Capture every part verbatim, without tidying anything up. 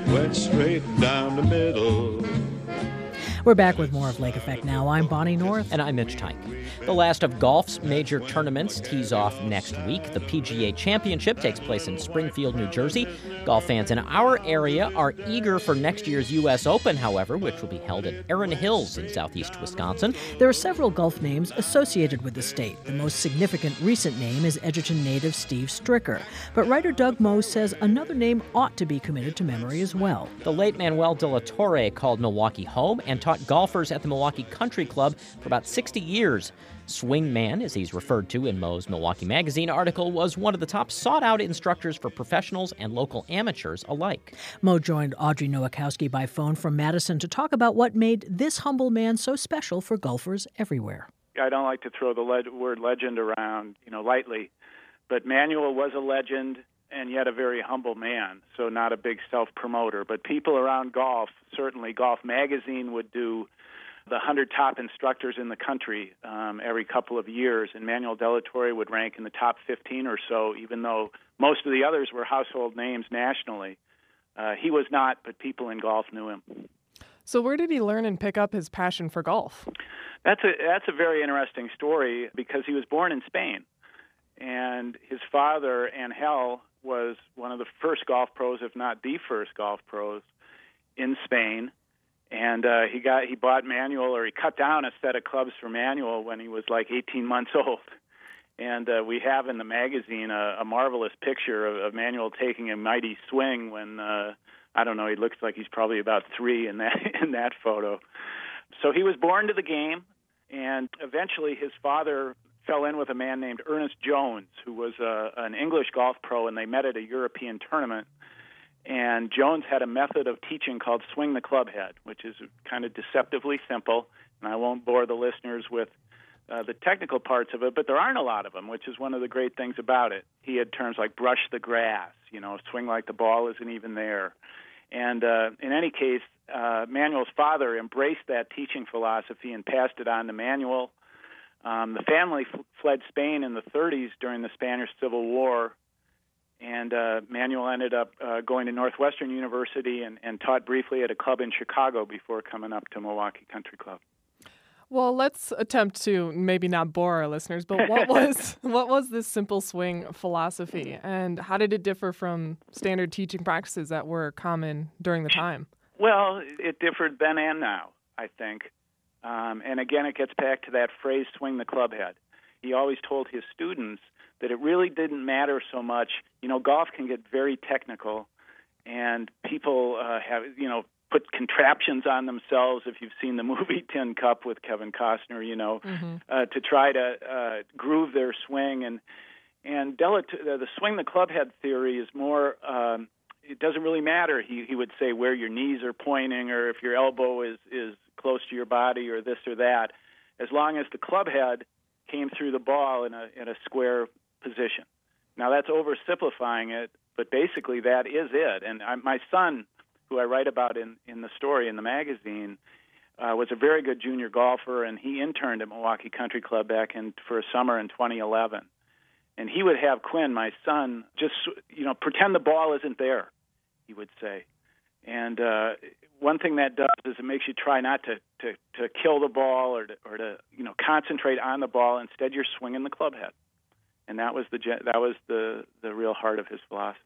went straight down the middle. We're back with more of Lake Effect Now. I'm Bonnie North. And I'm Mitch Tyke. The last of golf's major tournaments tees off next week. The P G A Championship takes place in Springfield, New Jersey. Golf fans in our area are eager for next year's U S Open, however, which will be held at Erin Hills in southeast Wisconsin. There are several golf names associated with the state. The most significant recent name is Edgerton native Steve Stricker. But writer Doug Moe says another name ought to be committed to memory as well. The late Manuel de la Torre called Milwaukee home and taught golfers at the Milwaukee Country Club for about sixty years. Swing Man, as he's referred to in Moe's Milwaukee Magazine article, was one of the top sought-out instructors for professionals and local amateurs alike. Moe joined Audrey Nowakowski by phone from Madison to talk about what made this humble man so special for golfers everywhere. I don't like to throw the le- word legend around, you know, lightly, but Manuel was a legend and yet a very humble man, so not a big self-promoter. But people around golf, certainly Golf Magazine would do the one hundred top instructors in the country um, every couple of years, and Manuel de la Torre would rank in the top fifteen or so, even though most of the others were household names nationally. Uh, he was not, but people in golf knew him. So where did he learn and pick up his passion for golf? That's a, that's a very interesting story because he was born in Spain, and his father, Angel, was one of the first golf pros, if not the first golf pros, in Spain. And uh, he got he bought Manuel, or he cut down a set of clubs for Manuel when he was like eighteen months old. And uh, we have in the magazine a, a marvelous picture of, of Manuel taking a mighty swing when, uh, I don't know, he looks like he's probably about three in that in that photo. So he was born to the game, and eventually his father fell in with a man named Ernest Jones, who was uh, an English golf pro, and they met at a European tournament. And Jones had a method of teaching called swing the club head, which is kind of deceptively simple, and I won't bore the listeners with uh, the technical parts of it, but there aren't a lot of them, which is one of the great things about it. He had terms like brush the grass, you know, swing like the ball isn't even there. And uh, in any case, uh, Manuel's father embraced that teaching philosophy and passed it on to Manuel. Um, the family f- fled Spain in the thirties during the Spanish Civil War, and uh, Manuel ended up uh, going to Northwestern University and, and taught briefly at a club in Chicago before coming up to Milwaukee Country Club. Well, let's attempt to maybe not bore our listeners, but what was what was this simple swing philosophy, and how did it differ from standard teaching practices that were common during the time? Well, it differed then and now, I think. Um, and again, it gets back to that phrase, swing the club head. He always told his students that it really didn't matter so much. You know, golf can get very technical, and people uh, have, you know, put contraptions on themselves, if you've seen the movie Tin Cup with Kevin Costner, you know, mm-hmm. uh, to try to uh, groove their swing. And and Dela, the swing the club head theory is more, um, it doesn't really matter, he, he would say, where your knees are pointing or if your elbow is, is close to your body or this or that, as long as the club head came through the ball in a in a square position. Now, that's oversimplifying it, but basically that is it. And I, my son, who I write about in, in the story in the magazine, uh, was a very good junior golfer, and he interned at Milwaukee Country Club back in for a summer in twenty eleven. And he would have Quinn, my son, just, you know, pretend the ball isn't there, he would say. And uh, one thing that does is it makes you try not to, to, to kill the ball or to, or to, you know, concentrate on the ball. Instead, you're swinging the club head. And that was the that was the, the real heart of his philosophy.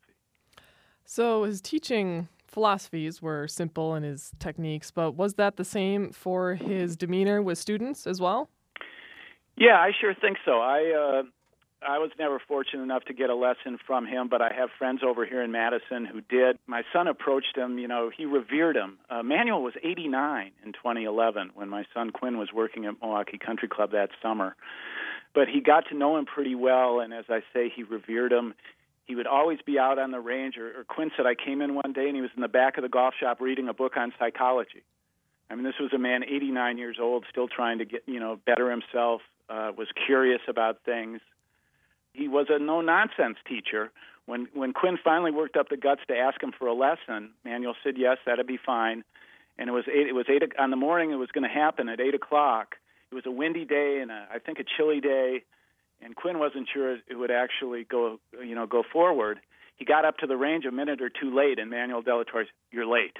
So his teaching philosophies were simple in his techniques, but was that the same for his demeanor with students as well? Yeah, I sure think so. I uh, I was never fortunate enough to get a lesson from him, but I have friends over here in Madison who did. My son approached him, you know, he revered him. Uh, Manuel was eighty-nine in twenty eleven when my son Quinn was working at Milwaukee Country Club that summer. But he got to know him pretty well, and as I say, he revered him. He would always be out on the range, or, or Quinn said, I came in one day and he was in the back of the golf shop reading a book on psychology. I mean, this was a man eighty-nine years old, still trying to get, you know, better himself, uh, was curious about things. He was a no-nonsense teacher. When when Quinn finally worked up the guts to ask him for a lesson, Manuel said, yes, that'd be fine. And it was eight, it was eight on the morning it was going to happen at eight o'clock. It was a windy day and a, I think a chilly day, and Quinn wasn't sure it would actually go, you know, go forward. he got up to the range a minute or two late, and Manuel de la Torre said, "You're late."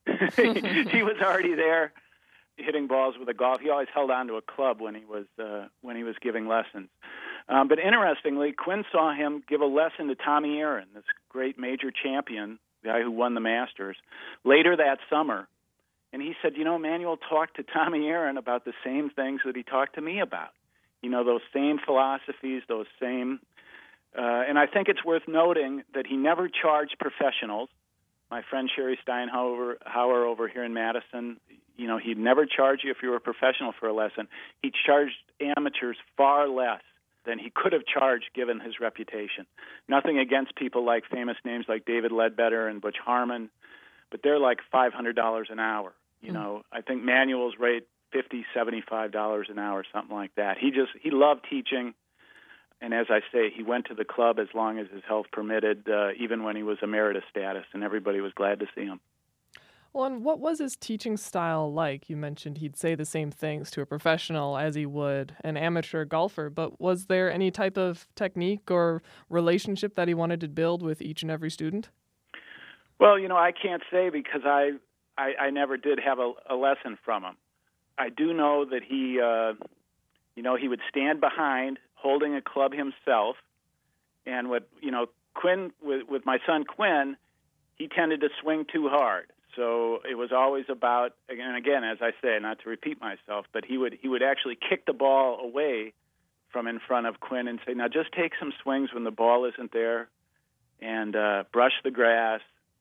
He was already there hitting balls with a golf. He always held on to a club when he was uh, when he was giving lessons. Um, but interestingly, Quinn saw him give a lesson to Tommy Aaron, this great major champion, guy who won the Masters, later that summer. And he said, you know, Manuel talked to Tommy Aaron about the same things that he talked to me about. You know, those same philosophies, those same... Uh, and I think it's worth noting that he never charged professionals. My friend Sherry Steinhauer Hauer over here in Madison, you know, he'd never charge you if you were a professional for a lesson. He charged amateurs far less than he could have charged given his reputation. Nothing against people like famous names like David Ledbetter and Butch Harmon, but they're like five hundred dollars an hour. You mm-hmm. know, I think Manuel's rate fifty dollars, seventy-five dollars an hour, something like that. He just, he loved teaching. And as I say, he went to the club as long as his health permitted, uh, even when he was emeritus status, and everybody was glad to see him. Well, and what was his teaching style like? You mentioned he'd say the same things to a professional as he would an amateur golfer, but was there any type of technique or relationship that he wanted to build with each and every student? Well, you know, I can't say because I, I, I never did have a, a lesson from him. I do know that he, uh, you know, he would stand behind holding a club himself, and what, you know, Quinn, with, with my son Quinn, he tended to swing too hard. So it was always about, and again, as I say, not to repeat myself, but he would he would actually kick the ball away from in front of Quinn and say, now just take some swings when the ball isn't there and uh, brush the grass,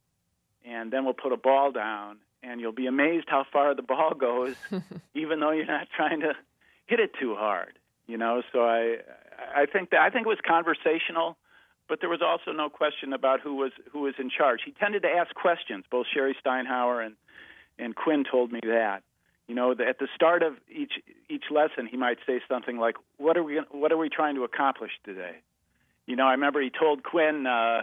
and then we'll put a ball down, and you'll be amazed how far the ball goes, even though you're not trying to hit it too hard. You know, so I I think that I think it was conversational. But there was also no question about who was who was in charge. He tended to ask questions. Both Sherry Steinhauer and and Quinn told me that. You know, at the start of each each lesson, he might say something like, "What are we What are we trying to accomplish today?" You know, I remember he told Quinn, uh,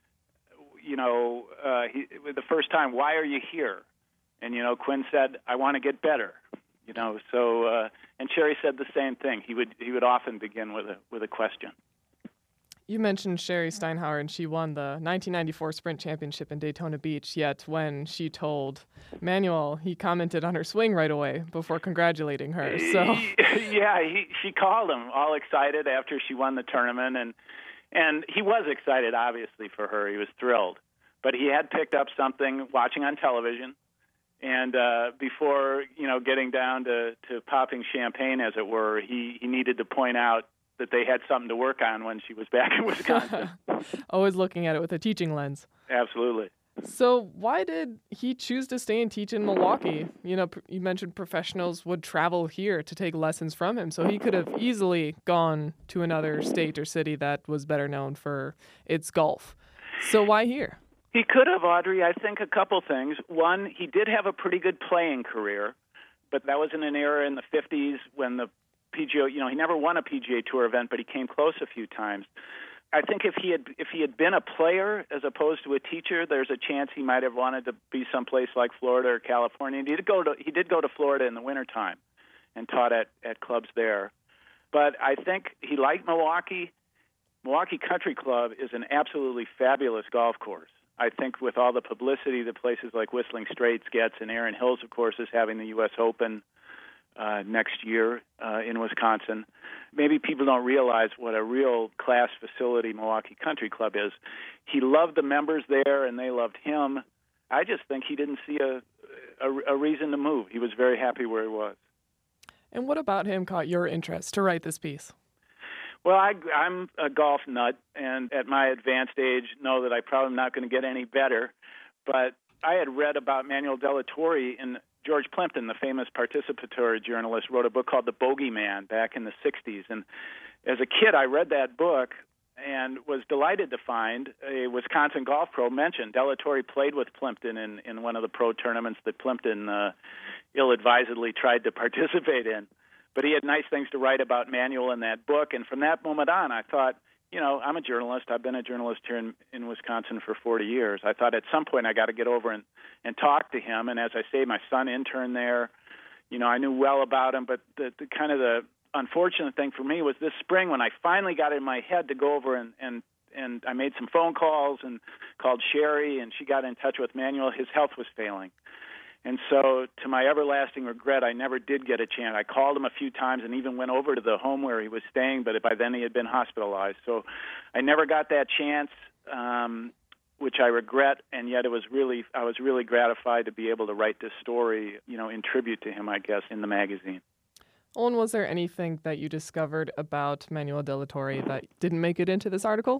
you know, uh, he, the first time, "Why are you here?" And you know, Quinn said, "I want to get better." You know, so uh, and Sherry said the same thing. He would he would often begin with a with a question. You mentioned Sherry Steinhauer, and she won the nineteen ninety-four Sprint Championship in Daytona Beach, yet when she told Manuel, he commented on her swing right away before congratulating her. So yeah, he, she called him all excited after she won the tournament, and and he was excited, obviously, for her. He was thrilled. But he had picked up something watching on television, and uh, before, you know, getting down to, to popping champagne, as it were, he, he needed to point out that they had something to work on when she was back in Wisconsin. Always looking at it with a teaching lens. Absolutely. So why did he choose to stay and teach in Milwaukee? You know, you mentioned professionals would travel here to take lessons from him, so he could have easily gone to another state or city that was better known for its golf. So why here? He could have, Audrey. I think a couple things. One, he did have a pretty good playing career, but that was in an era in the fifties when the P G A, you know, he never won a P G A Tour event, but he came close a few times. I think if he had if he had been a player as opposed to a teacher, there's a chance he might have wanted to be someplace like Florida or California. And he did go to he did go to Florida in the wintertime and taught at, at clubs there. But I think he liked Milwaukee. Milwaukee Country Club is an absolutely fabulous golf course. I think with all the publicity that places like Whistling Straits gets, and Erin Hills, of course, is having the U S Open Uh, next year uh, in Wisconsin. Maybe people don't realize what a real class facility Milwaukee Country Club is. He loved the members there, and they loved him. I just think he didn't see a, a, a reason to move. He was very happy where he was. And what about him caught your interest to write this piece? Well, I, I'm a golf nut, and at my advanced age, know that I probably am not going to get any better. But I had read about Manuel de la Torre in George Plimpton, the famous participatory journalist, wrote a book called The Bogeyman back in the sixties. And as a kid, I read that book and was delighted to find a Wisconsin golf pro mentioned. De la Torre played with Plimpton in, in one of the pro tournaments that Plimpton uh, ill-advisedly tried to participate in. But he had nice things to write about Manuel in that book. And from that moment on, I thought, you know, I'm a journalist. I've been a journalist here in, in Wisconsin for forty years. I thought at some point I got to get over and, and talk to him. And as I say, my son interned there. You know, I knew well about him. But the, the kind of the unfortunate thing for me was this spring when I finally got it in my head to go over and, and and I made some phone calls and called Sherry, and she got in touch with Manuel. His health was failing. And so, to my everlasting regret, I never did get a chance. I called him a few times and even went over to the home where he was staying, but by then he had been hospitalized. So I never got that chance, um, which I regret, and yet it was really, I was really gratified to be able to write this story, you know, in tribute to him, I guess, in the magazine. Owen, was there anything that you discovered about Manuel de la Torre that didn't make it into this article?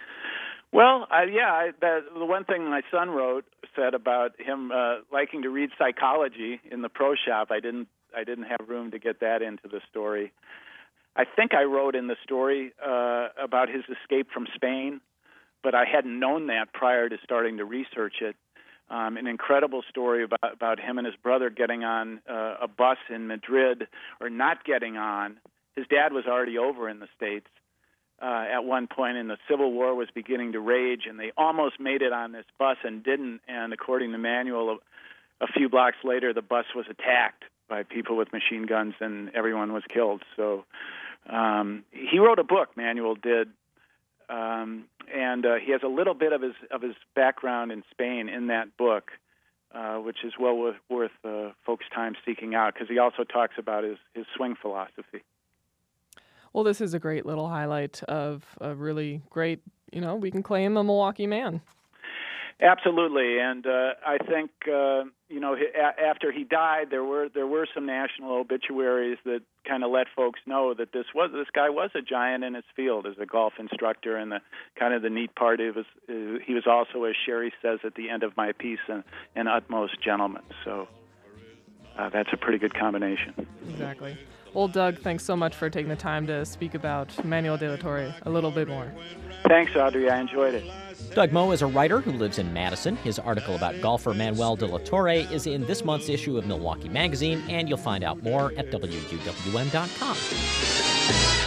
Well, I, yeah, I, the, the one thing my son wrote said about him uh, liking to read psychology in the pro shop. I didn't, I didn't have room to get that into the story. I think I wrote in the story uh, about his escape from Spain, but I hadn't known that prior to starting to research it. Um, an incredible story about, about him and his brother getting on uh, a bus in Madrid, or not getting on. His dad was already over in the States. Uh, at one point, and the Civil War was beginning to rage, and they almost made it on this bus and didn't. And according to Manuel, a, a few blocks later, the bus was attacked by people with machine guns, and everyone was killed. So um, he wrote a book. Manuel did, um, and uh, he has a little bit of his of his background in Spain in that book, uh, which is well worth, worth uh, folks' time seeking out, because he also talks about his his swing philosophy. Well, this is a great little highlight of a really great, you know, we can claim a Milwaukee man. Absolutely, and uh, I think uh, you know a- after he died, there were there were some national obituaries that kind of let folks know that this was this guy was a giant in his field as a golf instructor, and the kind of the neat part of his, uh, he was also, as Sherry says at the end of my piece, an, an utmost gentleman. So uh, that's a pretty good combination. Exactly. Well, Doug, thanks so much for taking the time to speak about Manuel de la Torre a little bit more. Thanks, Audrey. I enjoyed it. Doug Moe is a writer who lives in Madison. His article about golfer Manuel de la Torre is in this month's issue of Milwaukee Magazine, and you'll find out more at W U W M dot com.